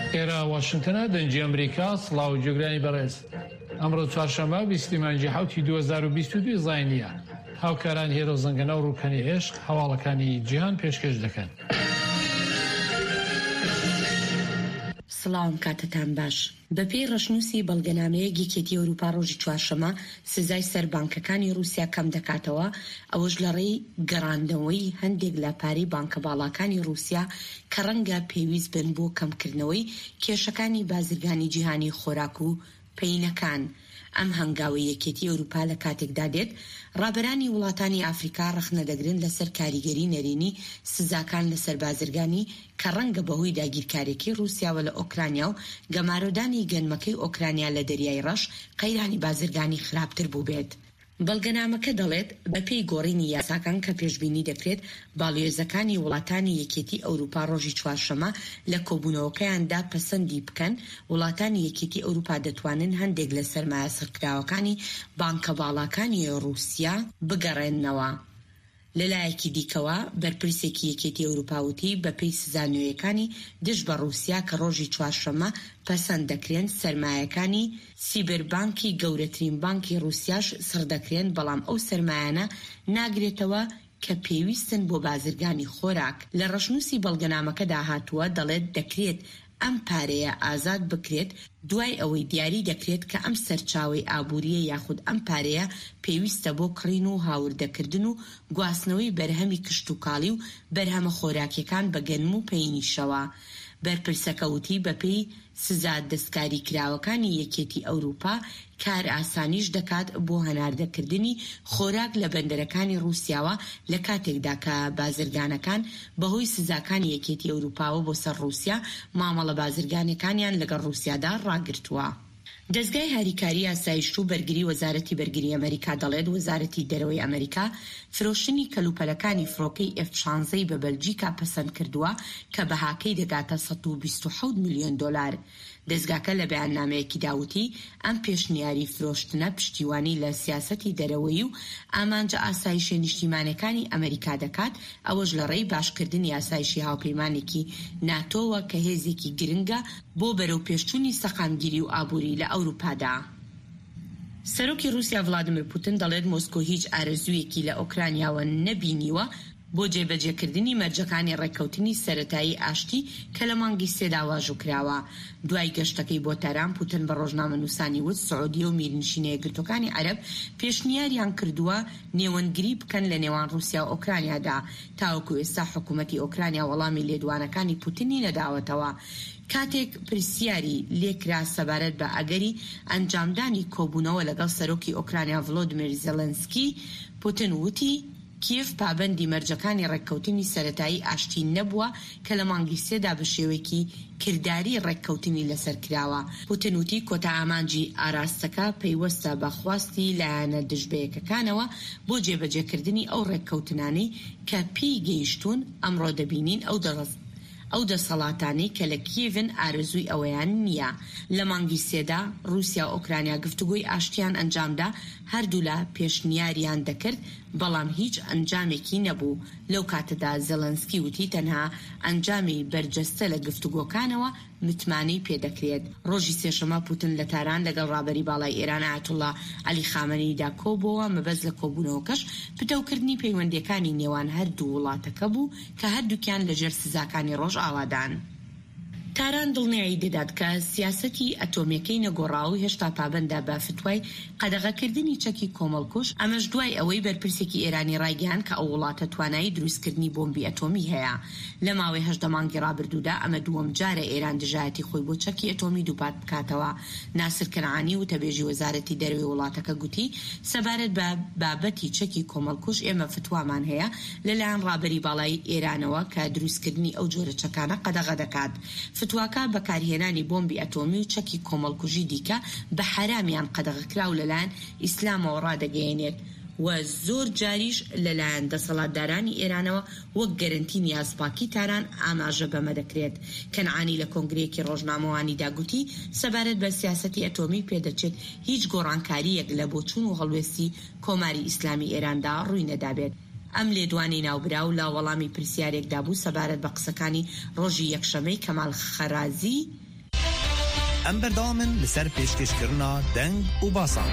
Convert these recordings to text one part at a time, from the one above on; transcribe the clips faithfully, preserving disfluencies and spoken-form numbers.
ئێرە واشنگتنە دەنجی ئەمریکا سڵاو و جێگرانی بەڕێز ئەمڕۆ چوارشەممە بیستی مانگی حوتی دوو هەزار و بیست و دوو زاینیە هاوکاران هێرۆ زەنگەنە و ڕووکەنی عێشق هەواڵەکانی جیهان پێشکەش دەکەن. سڵاوم کاتتان باش. بەپێی ڕەشنووسی بەڵگەنامەیە یەکێتی ئەوروپا ڕۆژی چوارشەممە سزای سەر بانکەکانی رووسیا کەم دەکاتەوە، ئەوەش لە ڕێی گەڕاندنەوەی هەندێک لە پارەی بانکە باڵاکانی رووسیا کە ڕەنگە پێویست بن بۆ کەمکردنەوەی کێشەکانی بازرگانی جیهانی خۆراک و پەینەکان. ئەم هەنگاوی یەکێتی ئەوروپا لە کاتێکدا دێت ڕابەرانی وڵاتانی ئافریقا ڕەخنە دەگرن لەسەر کاریگەری نەرێنی سزاکان لەسەر بازرگانی کە ڕەنگە بەهۆی داگیرکارێکی رووسیاوە لە ئۆکرانیا و گەمارۆدانی گەنمەکەی ئۆکرانیا لە دەریای ڕەش قەیرانی بازرگانی خراپتر بوو بێت. بەڵگەنامەکە دەڵێت بەپێی گۆڕینی یاساکان کە پێشبینی دەکرێت باڵێۆزەکانی وڵاتانی یەکێتی ئەوروپا ڕۆژی چوارشەممە لە کۆبوونەوەکەیاندا پەسەندی بکەن، وڵاتانی یەکێتی ئەوروپا دەتوانن هەندێک لە سەرمایە سەرکراوەکانی بانکە باڵاکانی رووسیا بگەڕێننەوە. لەلایەکی دیکەوە بەرپرسێکی یەکێتی ئەوروپاوتی بەپێی سزانویەکانی دژ بە رووسیا کە ڕۆژی چوارشەممە پەسەند دەکرێن سەرمایەکانی سیبەربانکی گەورەترین بانکی رووسیاش سڕدەکرێن، بەڵام ئەو سەرمایانە ناگرێتەوە کە پێویستن بۆ بازرگانی خۆراک. لە ڕەشنووسی بەڵگەنامەکەدا هاتووە دەڵێت دەکرێت ئەم پارەیە ئازاد بکرێت دوای ئەوەی دیاری دەکرێت کە ئەم سەرچاوەی ئابووریە یاخود ئەم پارەیە پێویستە بۆ کڕین و هاوردەکردن و گواستنەوەی بەرهەمی کشت و کاڵی و بەرهەمە خۆراکیەکان بە گەنم و پەینیشەوە. بەرپرسەکە وتی بەپێی سزا دەستکاری کراوەکانی یەکێتی ئەوروپا کار ئاسانیش دەکات بۆ هەناردەکردنی خۆراک لە بەندەرەکانی رووسیاوە لە کاتێکدا کە بازرگانەکان بەهۆی سزاکانی یەکێتی ئەوروپاوە بۆ سەر رووسیا مامەڵە بازرگانەکانیان لەگەڵ رووسیادا ڕاگرتووە. دەستگای هاریکاری ئاسایشت و بەرگری وەزارەتی بەرگری ئەمریکا دەڵێت وەزارەتی دەرەوەی ئەمریکا فرۆشتنی کەلوپەلەکانی فڕۆکەی ئێف شانزەی بە بەلجیکا پەسەند کردووە کە بەهاکەی دەگاتە سەد و بیست و حەوت میلیۆن دۆلار. دەستگاکە لە بەیاننامەیەکی داوتی ئەم پێشنیاری فرۆشتنە پشتیوانی لە سیاسەتی دەرەوەی و ئامانجە ئاسایشە نیشتیمانەکانی ئەمریکا دەکات، ئەوەش لە ڕێی باشکردنی ئاسایشی هاوپەیمانێکی ناتۆوە کە هێزێکی گرنگە بۆ بەرەو پێشچوونی سەقامگیری و ئابووری لە ئەوروپادا. سەرۆکی رووسیا ڤڵادیمیر پوتین دەڵێت مۆسکۆ هیچ ئارەزوویەکی لە ئۆکرانیاوە نەبینیوە بۆ جێبەجێکردنی مەرجەکانی ڕێککەوتنی سەرەتایی ئاشتی کە لە مانگی سێدا واژوو کراوە. دوای گەشتەکەی بۆ تەران پوتین بە ڕۆژنامەنووسانی وت سعودیە و میرنشینە یەکگرتوەکانی عەرەب پێشنیاریان کردووە نێوەندگری بکەن لە نێوان رووسیا و ئۆکرانیادا. تاوەکو ئێستا حکوومەتی ئۆکرانیا وەڵامی لێدوانەکانی پوتینی نەداوەتەوە. کاتێک پرسیاری لێکرا سەبارەت بە ئەگەری ئەنجامدانی کۆبوونەوە لەگەڵ سەرۆکی ئۆکرانیا ڤڵۆدیمیر زێلەنسکی، پوتین وتی کیف پابەندی مەرجەکانی ڕێککەوتنی سەرەتایی ئاشتی نەبووە کە لە مانگی سێدا بە شێوەیەکی کردداری ڕێککەوتنی لەسەر کراوە. پوتین وتی کۆتا ئامانجی ئاراستەکە پەیوەستە بە خواستی لایەنە دژبەیەکەکانەوە بۆ جێبەجێکردنی ئەو ڕێککەوتنانەی کە پێی گەیشتوون ئەمڕۆ دەبینین ئەو دەڕست ئەو دەسەڵاتانی کە لە کیڤن ئارزووی ئەوەیان نییە. لە مانگی سێدا رووسیا و ئۆکرانیا گفتوگۆی ئاشتیان ئەنجامدا، هەردوو لە پێشنیاریان دەکرد، بەڵام هیچ ئەنجامێکی نەبوو. لەو کاتەدا زەلەنسکی وتی تەنها ئەنجامی بەرجەستە لە گفتوگۆکانەوە متمانەی پێدەکرێت. ڕۆژی سێشەمە پوتین لە تاران لەگەڵ ڕابەری باڵای ئێران ئایەتوڵا عەلی خامنەییدا کۆبووە، مەبەست لە کۆبوونەوەکەش پتەوکردنی پەیوەندیەکانی نێوان هەردوو وڵاتەکە بوو کە هەردووکیان لەژێر سزاکانی ڕۆژ ئاوادان. تاران دڵنیایی دەدات کە سیاسەتی ئەتۆمیەکەی نەگۆڕاو هێشتا پابەندە بە فتوای قەدەغەکردنی چەکی کۆمەڵکوش، ئەمەش دوای ئەوەی بەرپرسێکی ئێرانی ڕایگەیاند کە ئەو وڵاتە توانایی دروستکردنی بۆمبی ئەتۆمی هەیە. لە ماوەی هەژدە مانگی ڕابردوودا ئەمە دووەم جارە ئێران دژایەتی خۆی بۆ چەکی ئەتۆمی دووپات بکاتەوە. ناسر کەنعانی وتەبێژی وەزارەتی دەرەوەی وڵاتەکە گوتی سەبارەت بە بابەتی چەکی کۆمەڵکوش ئێمە فتوامان هەیە لەلایەن ڕابەری باڵای ئێرانەوە کە دروستکردنی ئەو جۆرە چەکانە قەدەغە دەکات. فتواکە بەکارهێنانی بۆمبی ئەتۆمی و چەکی کۆمەڵکوژی دیکە بە حرامیان قەدەغەکراو لەلایەن ئیسلامەوە ڕادەگەیەنێت و زۆر جاریش لەلایەن دەسەڵاتدارانی ئێرانەوە وەک گەرنتی نیازپاکی تاران ئاماژە بەمە دەکرێت. کەنعانی لە کۆنگرەیەکی ڕۆژنامەوانیدا گوتی سەبارەت بە سیاسەتی ئەتۆمی پێدەچێت هیچ گۆڕانکاریەک لە بۆچوون و هەڵوێستی کۆماری ئیسلامی ئێراندا ڕووی نەدابێت. ئەم لێدوانی ناوبراو لا وەڵامی پرسیارێکدا بوو سەبارەت بە قسەکانی ڕۆژی یەکشەمەی کەمال خەرازی ام بردامن لسر پیشکش کرنا دنگ و باسان.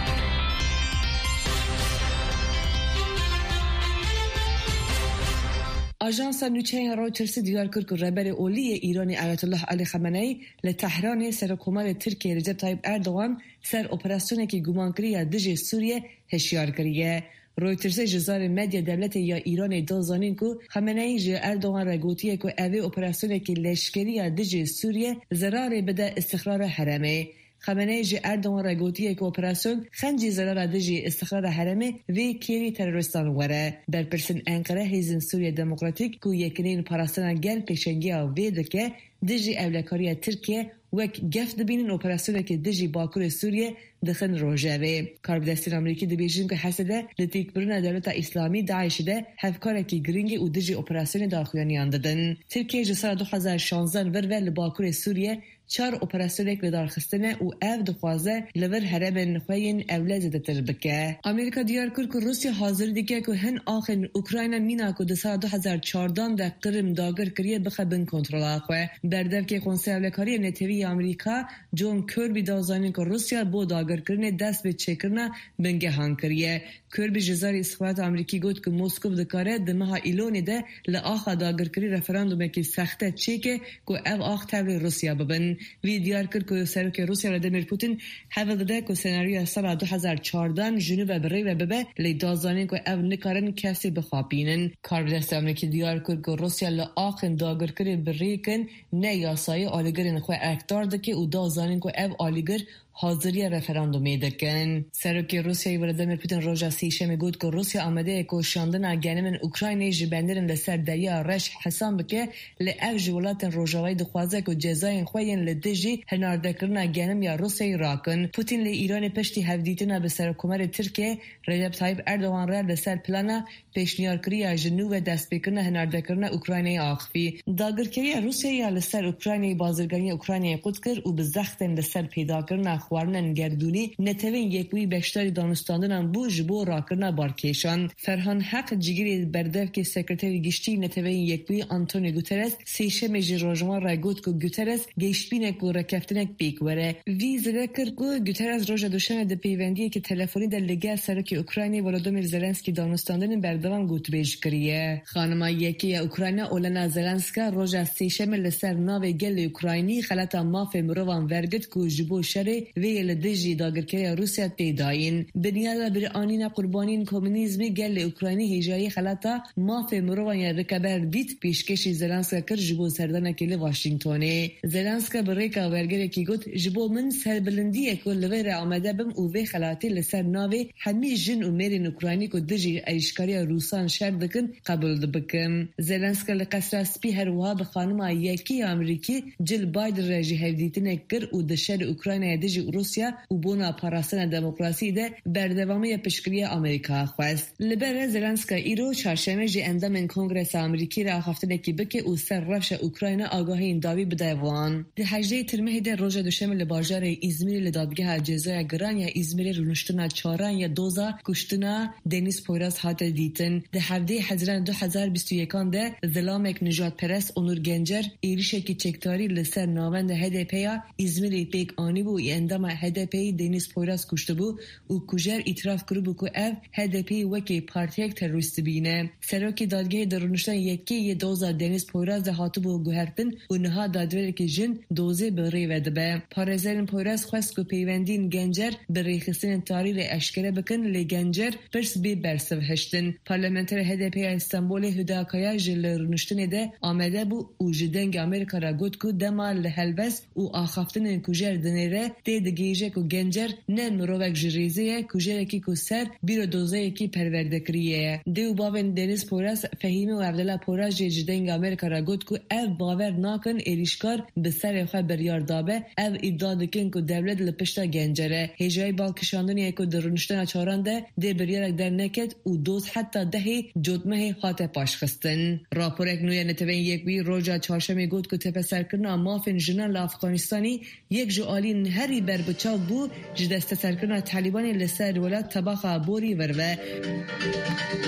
آژانس نوچه رویترز دیار کرد که رهبر اولی ایران آیت الله علی خامنه‌ای لتهران سرکومار ترکیه رجب طیب اردوغان سر اپراسیونی که گمانکاری دژ سوریه هشیار کردیه. رویترز جزار مدیا دولت یا ایران دازانین که خامنه‌ای جه اردوغان را گوتیه که اوی اپراسیونی که لشکری دژ سوریه ضرر بده استقرار حرمه. خامنه‌ای جه اردوغان را گوتیه که اپراسیون خنجی ضرر دژ استقرار حرمه و کیری تروریستان وره. بر پرسن انقره هیزن سوریه دموکراتیک که یکنین پاراستان گل پیشنگی آوی دکه دژ اولکاری ترکیه وک گفت بینن اپراسیونی که دژ باکور سوریه دخن روجاوی. کاربدستان آمریکی دبیجن که حسده لطیک برن دولت اسلامی داعش ده هفکاره که گرینگی و دژ اپراسیون داخلیانی اندادن. ترکیه جسال دو هزار و شانزده ور ور باکور سوریه چهار اپراسیونی که دارخستنه و اف دخوازه لور حرم نخوین اولاد دتر بکه. آمریکا دیار کرد که روسیه حاضر دیگه که هن آخر اوکراین مینا که دسال دو هزار و چهارده ده قرم داگر کریه بخبن کنترل آخه. بردف که کنسول اولکاری نتوی آمریکا جون کربی دازانین که روسیه با داگر کرنه دست به چکرنا بنگه هان کریه. کربی جزاری استخبارات آمریکی گفت که مسکو دکاره دمها ایلونی ده لآخا داگر کری رفراندوم که سخته چیکه که او آخ تبل روسیه ببن. وی دیار کرد که سرک روسیه ولادیمیر پوتین حاول داده که سناریو سال دو هزار و چهارده جنوب بری و ببه لی دازانین که او نکارن کسی بخوابینن. کاربدست آمریکی دیار کرد که روسیه لآخ داگر کری بری کن نه یاسای آلیگرین خواه اکتار دکه و دازانین که او آلیگر حاضری رفراندومی دکن. سرک روسیه ولادیمیر پوتین روزا سیشم گفت که روسیه آمده که شاندن گنمن اوکراینی جبندرن لسر دریا رش حسام بکه ل او جولات روجاوی دخوازه که جزاین خوین لدجی هناردکرنا گنم یا روسیه راکن. پوتین ل ایران پشتی هفدیتنا به سرکومر ترکیه رجب طیب اردوغان را لسر پلانا پیشنیارکری جنوب دست بکرنا هناردکرنا اوکراینی آخفی. داگرکری روسیه یا لسر اوکراینی بازرگانی اوکراینی قدس کرد و بزختن لسر پیدا کرنا خوارنن گردونی نتوین یکوی بشتاری دانستاندن بوج بو راکرنا بارکیشان. فرهان حق جگری بردف که سکرتری گشتی نتوین یکوی آنتونی گوترس سیشم جروجمان را گوت که گوترس گشتبینک و رکفتنک بیک وره. وی ذکر که گوترس روژا دوشنبه ده پیوندی که تلفنی در لگه سرک اوکراینی ولادیمیر زلنسکی دانستاندن بردوان گوت بیش کریه. خانم یکی اوکراینا اولنا زلنسکا روژا سیشم لسر ناو گل اوکراینی خلطا ماف مروان ورگت که جبو شره وی لدجی داگرکری روسیه تیداین. بنیاد بر آنینا قربانین کمونیسمی گل اوکراینی هجایی خلطا ماف مروان یا رکبر بیت پیشکشی زلنسکا کر جبو سردن کلی واشنگتونه. زلنسکا بریکا ورگره کی گوت جبو من سربلندیه که لغیر آمده بم او وی خلاتی لسر ناوی همی جن و میرین اوکراینی که دجی ایشکاری روسان شردکن قبول دبکم. زلنسکا لقصر سپی هر وها بخانم یکی آمریکی جل باید رجی هفدیتنه کر و دشر اوکراین دجی روسیا و بونا پاراستن دموکراسی ده بردوامی پشکری آمریکا خواست. لبر زلنسکا ایرو چهارشنبه جی اندام کنگرس آمریکی را هفته کی بکه او سر رفش اوکراین آگاهی این داوی بدوان. ده هجده ترمه ده روز دوشنبه لباجار ازمیر لدادگاه جزای گران یا ازمیر رونشتنا چاران یا دوزا کشتنا دنیس پویراز هات دیتن. ده هفته حزیران دو هزار و بیست و یک ده ظلامک نجات پرست اونور گنجر ایریشه کی چکتاری لسر ناوند هدپیا ازمیر پیک آنی بو اندام هدپی دنیس پویراز کشته بو و کجر اعتراف کرد که اف هدپی وکی پارتیک تروریست بینه. سرکی دادگاه درونشتن یکی یه دوزا دنیس پویراز هاتو بو گوهرتن و نها دادوره که جن دوزه بری ودبه. پارزرین پویراز خواست که پیوندین گنجر بری خستن تاریر اشکره بکن لی گنجر پرس بی برسو هشتن. پارلمنتر هدپی استانبول هداکایا جل رونشتن ده آمده بو و جدنگ امریکا را گوت که دمال لحلبس و آخافتن کجر دنیره ده گیجه کو گنجر نه مروک جریزه کجره کی کو سر بیرو دوزه کی پرورده کریه. دیو باون دنیس پوراس فهیمه و عبدالله پوراس جدنگ امریکا را گوت که اف باور ناکن ایریشکار به سر خو بریار دابه اف ادعا دکن که دولت لپشتا گنجره هجای بالکشاندنی کو درونشتن چارانده ده بریار در نکت و دوز حتی ده جدمه هات پاشخستن. راپورک نوی نتوین یک بی روزا چهارشنبه گوت که تپسر کردن مافن جنرال افغانستانی یک جوالین هری بر بچاو بو جدست سرکردن طالبان لسر ولایت تباخا بوری وروه.